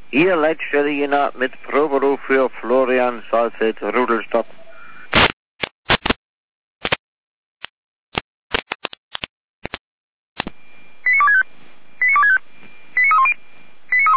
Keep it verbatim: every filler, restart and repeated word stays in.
Hier Leitstelle Jena mit Proberuf für Florian Salzet, Rudelstock.